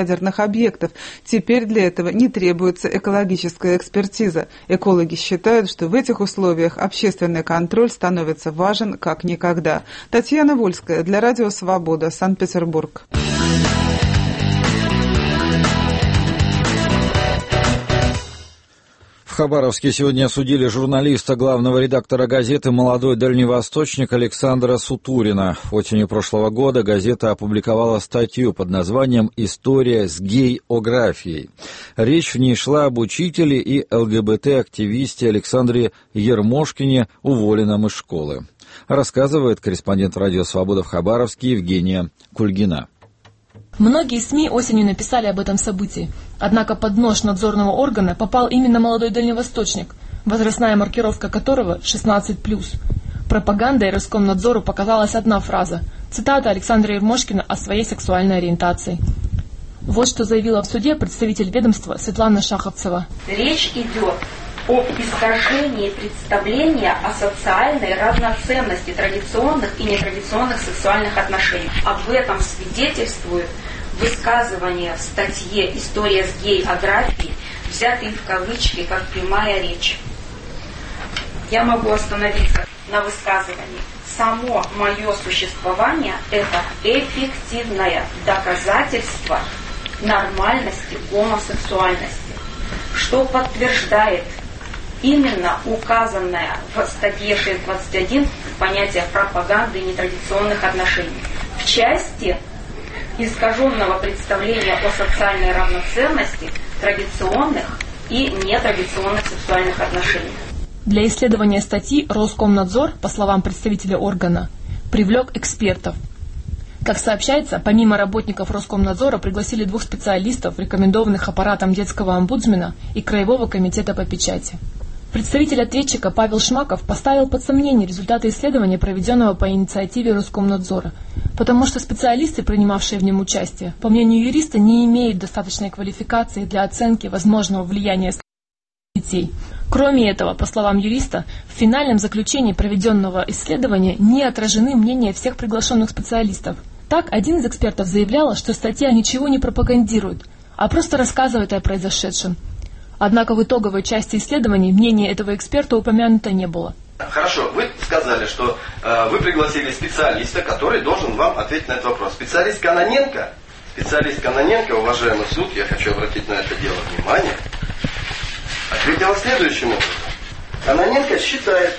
объектов. Теперь для этого не требуется экологическая экспертиза. Экологи считают, что в этих условиях общественный контроль становится важен как никогда. Татьяна Вольская для Радио Свобода, Санкт-Петербург. В Хабаровске сегодня осудили журналиста, главного редактора газеты «Молодой дальневосточник» Александра Сутурина. Осенью прошлого года газета опубликовала статью под названием «История с гей-ографией». Речь в ней шла об учителе и ЛГБТ-активисте Александре Ермошкине, уволенном из школы. Рассказывает корреспондент «Радио Свобода» в Хабаровске Евгения Кульгина. Многие СМИ осенью написали об этом событии. Однако под нож надзорного органа попал именно молодой дальневосточник, возрастная маркировка которого 16+. Пропагандой Роскомнадзору показалась одна фраза – цитата Александра Ермошкина о своей сексуальной ориентации. Вот что заявила в суде представитель ведомства Светлана Шаховцева. Речь идет об искажении представления о социальной равноценности традиционных и нетрадиционных сексуальных отношений. Об этом свидетельствует высказывание в статье «История с гей-ографией», взятые в кавычки как прямая речь. Я могу остановиться на высказывании. Само мое существование – это эффективное доказательство нормальности гомосексуальности, что подтверждает именно указанное в статье 6.21 понятие пропаганды нетрадиционных отношений в части искаженного представления о социальной равноценности традиционных и нетрадиционных сексуальных отношений. Для исследования статьи Роскомнадзор, по словам представителя органа, привлек экспертов. Как сообщается, помимо работников Роскомнадзора пригласили 2 специалистов, рекомендованных аппаратом детского омбудсмена и Краевого комитета по печати. Представитель ответчика Павел Шмаков поставил под сомнение результаты исследования, проведенного по инициативе Роскомнадзора, потому что специалисты, принимавшие в нем участие, по мнению юриста, не имеют достаточной квалификации для оценки возможного влияния детей. Кроме этого, по словам юриста, в финальном заключении проведенного исследования не отражены мнения всех приглашенных специалистов. Так, один из экспертов заявлял, что статья ничего не пропагандирует, а просто рассказывает о произошедшем. Однако в итоговой части исследований мнение этого эксперта упомянуто не было. Хорошо, вы сказали, что вы пригласили специалиста, который должен вам ответить на этот вопрос. Специалист Кононенко, уважаемый суд, я хочу обратить на это дело внимание, ответила следующим образом. Кононенко считает,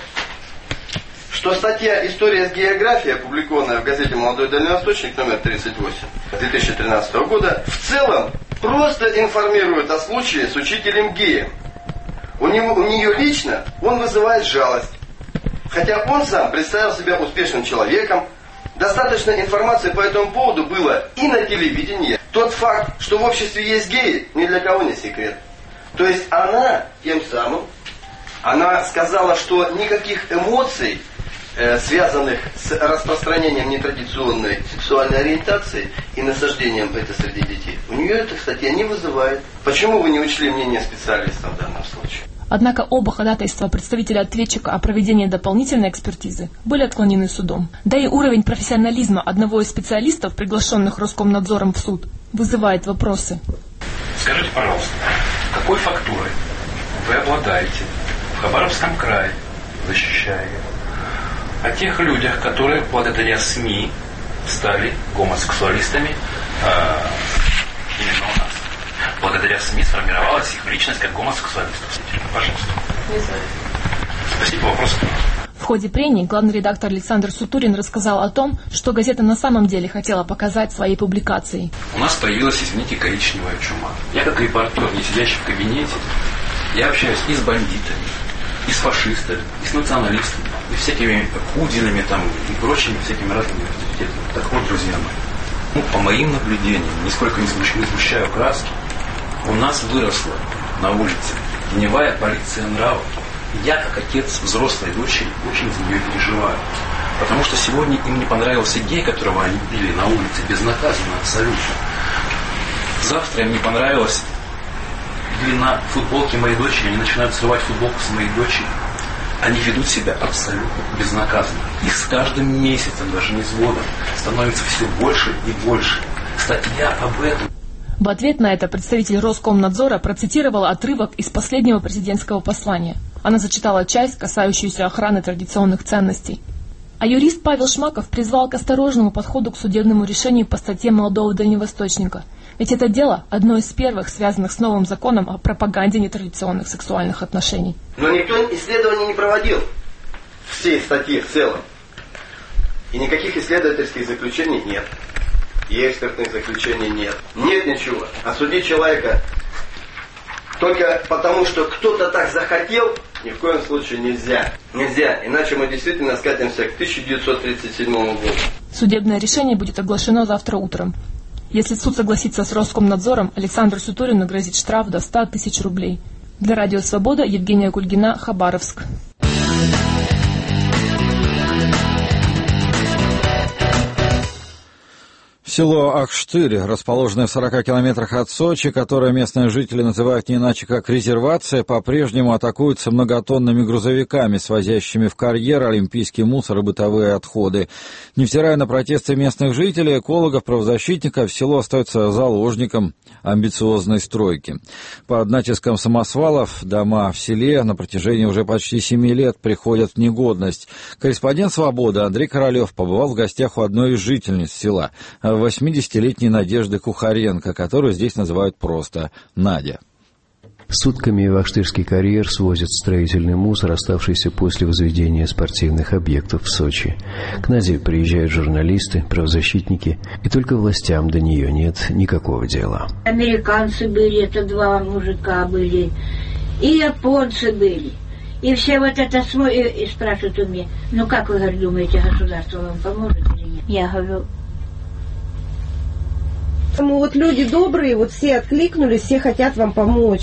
что статья «История с географией», опубликованная в газете «Молодой дальневосточник» номер 38 2013 года, в целом просто информирует о случае с учителем геем. У нее лично он вызывает жалость. Хотя он сам представил себя успешным человеком, достаточно информации по этому поводу было и на телевидении. Тот факт, что в обществе есть геи, ни для кого не секрет. То есть она тем самым, она сказала, что никаких эмоций, связанных с распространением нетрадиционной сексуальной ориентации и насаждением это среди детей, у нее эта статья не вызывает. Почему вы не учли мнение специалиста в данном случае? Однако оба ходатайства представителя ответчика о проведении дополнительной экспертизы были отклонены судом. Да и уровень профессионализма одного из специалистов, приглашенных Роскомнадзором в суд, вызывает вопросы. Скажите, пожалуйста, какой фактурой вы обладаете в Хабаровском крае, защищая о тех людях, которые благодаря СМИ стали гомосексуалистами именно у нас? Благодаря СМИ сформировалась их личность как гомосексуалистов. Пожалуйста. Не знаю. Спасибо, вопрос. В ходе прений главный редактор Александр Сутурин рассказал о том, что газета на самом деле хотела показать своей публикацией. У нас появилась, извините, коричневая чума. Я как репортер, не сидящий в кабинете, я общаюсь и с бандитами, и с фашистами, и с националистами, и всякими Путинами там, и прочими всякими разными авторитетами. Так вот, друзья мои, по моим наблюдениям, нисколько не сгущаю краски, у нас выросла на улице гневая полиция нравов. Я, как отец взрослой дочери, очень за нее переживаю. Потому что сегодня им не понравился гей, которого они били на улице, безнаказанно абсолютно. Завтра им не понравилась длина футболки моей дочери, они начинают срывать футболку с моей дочери. Они ведут себя абсолютно безнаказанно. Их с каждым месяцем, даже не с годом, становится все больше и больше. Статья об этом. В ответ на это представитель Роскомнадзора процитировала отрывок из последнего президентского послания. Она зачитала часть, касающуюся охраны традиционных ценностей. А юрист Павел Шмаков призвал к осторожному подходу к судебному решению по статье молодого дальневосточника. Ведь это дело одно из первых, связанных с новым законом о пропаганде нетрадиционных сексуальных отношений. Но никто исследований не проводил всей статьи в целом. И никаких исследовательских заключений нет. И экспертных заключений нет. Нет ничего. Осудить человека только потому, что кто-то так захотел, ни в коем случае нельзя. Нельзя. Иначе мы действительно скатимся к 1937 году. Судебное решение будет оглашено завтра утром. Если суд согласится с Роскомнадзором, Александру Сутурину грозит штраф до 100 тысяч рублей. Для Радио Свобода, Евгения Кульгина, Хабаровск. Село Ахштырь, расположенное в 40 километрах от Сочи, которое местные жители называют не иначе как резервация, по-прежнему атакуется многотонными грузовиками, свозящими в карьер олимпийский мусор и бытовые отходы. Невзирая на протесты местных жителей, экологов, правозащитников, село остается заложником амбициозной стройки. Под натиском самосвалов дома в селе на протяжении уже почти 7 лет приходят в негодность. Корреспондент «Свободы» Андрей Королев побывал в гостях у одной из жительниц села, 80-летней Надежды Кухаренко, которую здесь называют просто Надя. Сутками в Ахштырский карьер свозят строительный мусор, оставшийся после возведения спортивных объектов в Сочи. К Наде приезжают журналисты, правозащитники, и только властям до нее нет никакого дела. Американцы были, это 2 мужика были, и японцы были. И все вот это и спрашивают у меня, ну как вы, говорю, думаете, государство вам поможет или нет? Я говорю... Вот люди добрые, вот все откликнулись, все хотят вам помочь.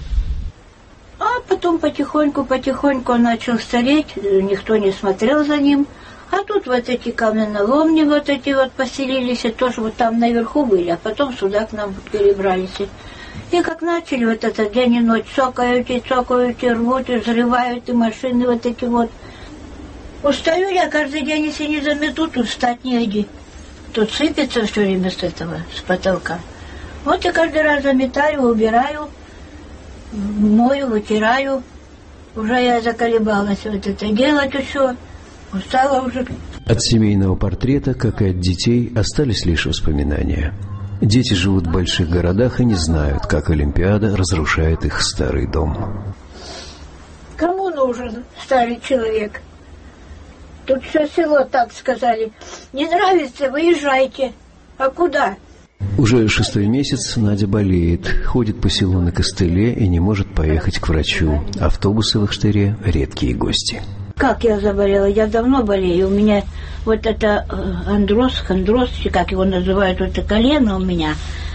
А потом потихоньку он начал стареть, никто не смотрел за ним. А тут вот эти каменоломни вот эти вот поселились, и тоже вот там наверху были, а потом сюда к нам перебрались. И как начали вот это день и ночь, цокают, и рвут, и взрывают, и машины вот эти вот. Устаю я каждый день, если не замету, тут встать негде. Тут сыпется все время с этого, с потолка. Вот я каждый раз заметаю, убираю, мою, вытираю. Уже я заколебалась вот это делать все. Устала уже. От семейного портрета, как и от детей, остались лишь воспоминания. Дети живут в больших городах и не знают, как Олимпиада разрушает их старый дом. Кому нужен старый человек? Тут все село так сказали. Не нравится, выезжайте. А куда? Уже 6-й месяц Надя болеет, ходит по селу на костыле и не может поехать к врачу. Автобусы в Ахштыре – редкие гости. Как я заболела? Я давно болею. У меня вот это андроз, как его называют, вот это колено у меня.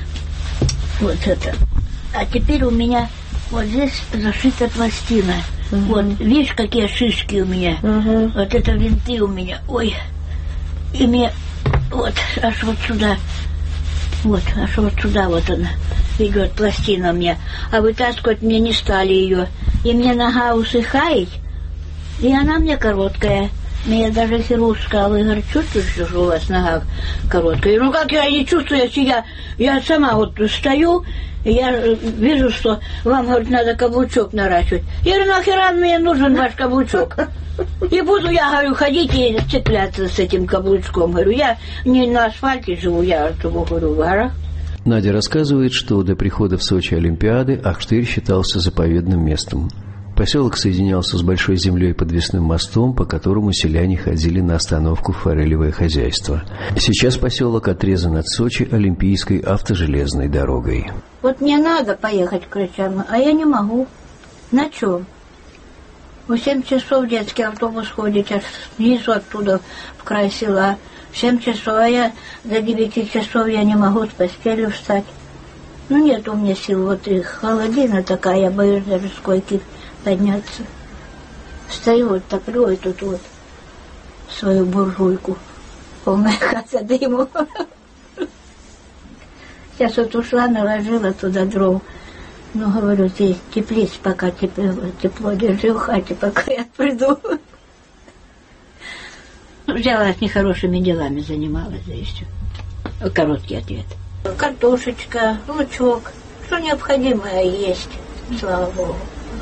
Вот это. А теперь у меня вот здесь зашита пластина. Вот, видишь, какие шишки у меня. Вот это винты у меня. Ой. И мне вот аж вот сюда. Вот, аж вот сюда вот она идет, пластина у меня. А вытаскивать мне не стали ее. И мне нога усыхает, и она мне короткая. Мне даже хирург сказал, вы, говорит, чувствуете, что у вас нога короткая? Ну как я не чувствую, если я сама вот стою, и я вижу, что вам, говорит, надо каблучок наращивать. Я говорю, нахера мне нужен ваш каблучок? И буду я, говорю, ходить и цепляться с этим каблучком. Говорю, я не на асфальте живу, я живу, говорю, в горах. Надя рассказывает, что до прихода в Сочи Олимпиады Ахштырь считался заповедным местом. Поселок соединялся с большой землей подвесным мостом, по которому селяне ходили на остановку в форелевое хозяйство. Сейчас поселок отрезан от Сочи Олимпийской автожелезной дорогой. Вот мне надо поехать к врачам, а я не могу. На чем? В 7 часов детский автобус ходит, аж снизу оттуда, в край села. В 7 часов, а я до 9 часов я не могу с постели встать. Ну, нет у меня сил, вот и холодина такая, я боюсь даже с койки подняться. Стою вот, топлю и тут вот свою буржуйку. Полная хата дыму. Сейчас вот ушла, наложила туда дров. Ну, говорю, ты теплись, пока тепло держи в хате, пока я приду. Взялась нехорошими делами, занималась, да и все. Короткий ответ. Картошечка, лучок, что необходимое есть, слава богу.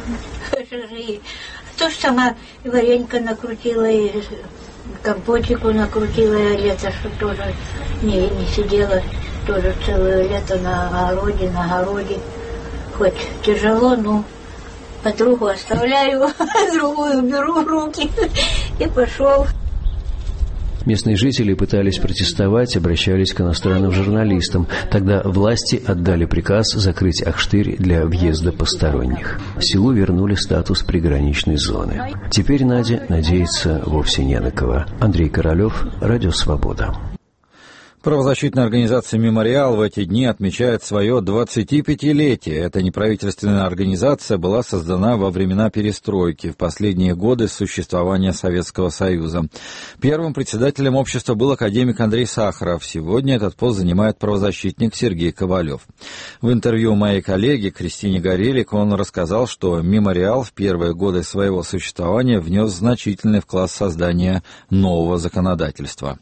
То же самое, и варенька накрутила, и компотику накрутила, я лето, что тоже не сидела, тоже целое лето на огороде. Хоть тяжело, но подругу оставляю, другую беру в руки и пошел. Местные жители пытались протестовать, обращались к иностранным журналистам. Тогда власти отдали приказ закрыть Ахштырь для въезда посторонних. Селу вернули статус приграничной зоны. Теперь Надя надеется вовсе не на кого. Андрей Королев, Радио Свобода. Правозащитная организация «Мемориал» в эти дни отмечает свое 25-летие. Эта неправительственная организация была создана во времена перестройки, в последние годы существования Советского Союза. Первым председателем общества был академик Андрей Сахаров. Сегодня этот пост занимает правозащитник Сергей Ковалев. В интервью моей коллеге Кристине Горелик он рассказал, что «Мемориал» в первые годы своего существования внес значительный вклад в создание нового законодательства.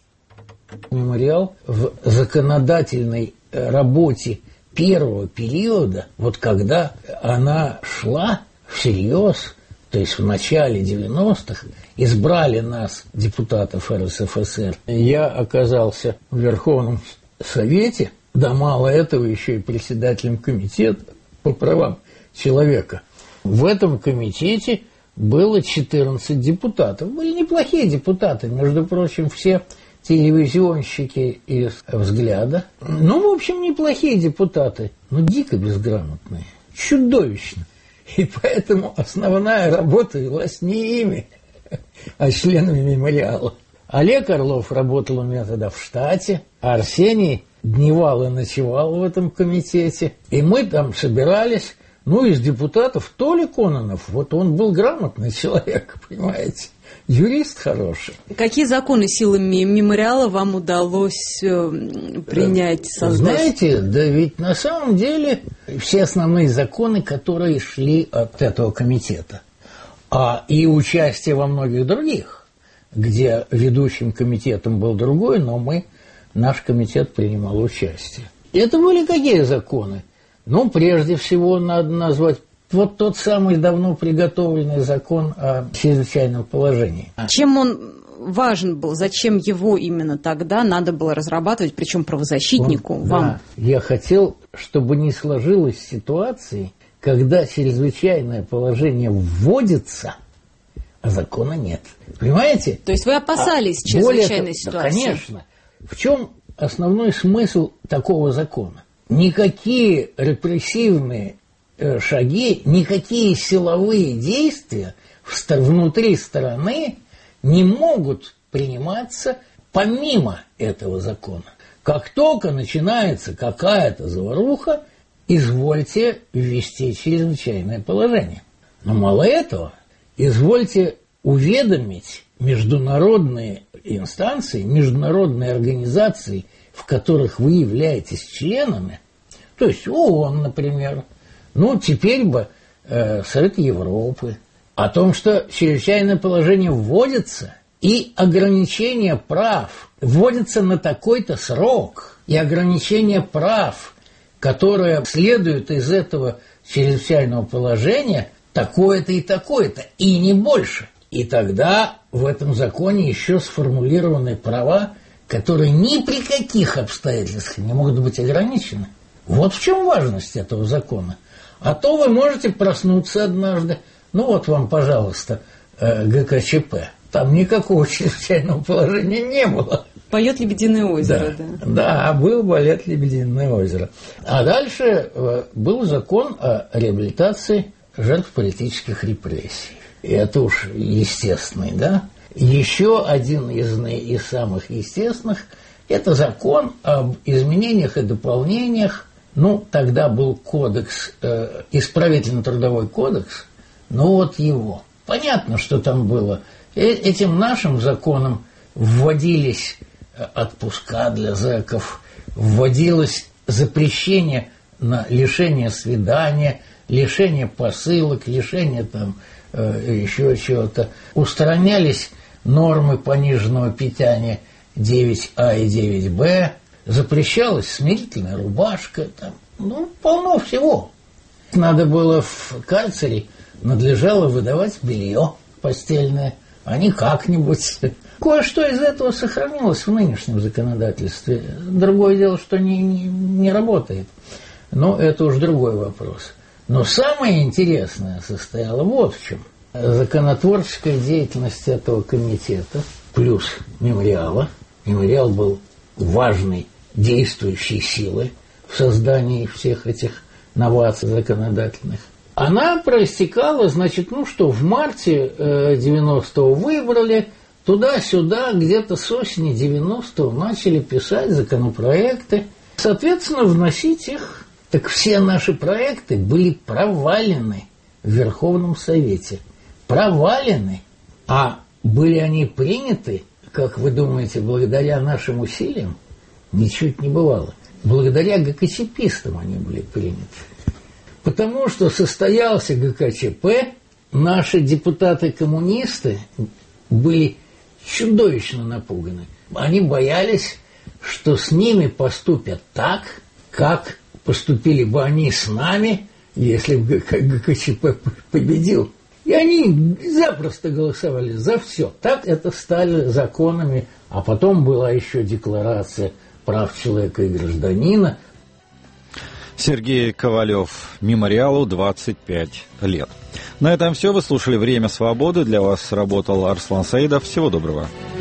Мемориал в законодательной работе первого периода, вот когда она шла всерьез, то есть в начале 90-х, избрали нас, депутатов РСФСР. Я оказался в Верховном Совете, да мало этого, еще и председателем комитета по правам человека. В этом комитете было 14 депутатов. Были неплохие депутаты, между прочим, все телевизионщики из «Взгляда». Ну, в общем, неплохие депутаты, но дико безграмотные, чудовищно. И поэтому основная работа велась не ими, а членами «Мемориала». Олег Орлов работал у меня тогда в штате, а Арсений дневал и ночевал в этом комитете. И мы там собирались, ну, из депутатов Толя Кононов, вот он был грамотный человек, понимаете. Юрист хороший. Какие законы силами «Мемориала» вам удалось принять, создать? Знаете, да ведь на самом деле все основные законы, которые шли от этого комитета, и участие во многих других, где ведущим комитетом был другой, но наш комитет принимал участие. Это были какие законы? Ну, прежде всего, надо назвать вот тот самый давно приготовленный закон о чрезвычайном положении. Чем он важен был? Зачем его именно тогда надо было разрабатывать, причем правозащитнику, вам? Да. Я хотел, чтобы не сложилось ситуации, когда чрезвычайное положение вводится, а закона нет. Понимаете? То есть вы опасались чрезвычайной ситуации? Да, конечно. В чем основной смысл такого закона? Никакие репрессивные шаги, никакие силовые действия внутри страны не могут приниматься помимо этого закона. Как только начинается какая-то заваруха, извольте ввести чрезвычайное положение. Но мало этого, извольте уведомить международные инстанции, международные организации, в которых вы являетесь членами, то есть ООН, например, ну, теперь бы Совет Европы, о том, что чрезвычайное положение вводится, и ограничение прав вводится на такой-то срок, и ограничение прав, которое следует из этого чрезвычайного положения, такое-то и такое-то, и не больше. И тогда в этом законе еще сформулированы права, которые ни при каких обстоятельствах не могут быть ограничены. Вот в чем важность этого закона. А то вы можете проснуться однажды, ну вот вам, пожалуйста, ГКЧП. Там никакого чрезвычайного положения не было. Поет «Лебединое озеро», да. Да, был балет «Лебединое озеро». А дальше был закон о реабилитации жертв политических репрессий. И это уж естественный, да. Еще один из самых естественных – это закон об изменениях и дополнениях. Ну, тогда был кодекс, исправительно-трудовой кодекс, но вот его. Понятно, что там было. Этим нашим законом вводились отпуска для зэков, вводилось запрещение на лишение свидания, лишение посылок, лишение там еще чего-то. Устранялись нормы пониженного питания 9А и 9Б. запрещалась смирительная рубашка, там, полно всего. Надо было в карцере, надлежало выдавать белье постельное, а не как-нибудь. Кое-что из этого сохранилось в нынешнем законодательстве. Другое дело, что не работает. Но это уж другой вопрос. Но самое интересное состояло вот в чем. Законотворческая деятельность этого комитета плюс мемориала. Мемориал был важной действующей силой в создании всех этих новаций законодательных. Она проистекала, в марте 90-го выбрали, туда-сюда, где-то с осени 90-го начали писать законопроекты, соответственно, вносить их. Так все наши проекты были провалены в Верховном Совете. Провалены. А были они приняты, как вы думаете, благодаря нашим усилиям? Ничуть не бывало. Благодаря ГКЧПистам они были приняты. Потому что состоялся ГКЧП, наши депутаты-коммунисты были чудовищно напуганы. Они боялись, что с ними поступят так, как поступили бы они с нами, если бы ГКЧП победил. И они запросто голосовали за все. Так это стали законами. А потом была еще декларация прав человека и гражданина. Сергей Ковалев. Мемориалу 25 лет. На этом все. Вы слушали «Время свободы». Для вас работал Арслан Саидов. Всего доброго.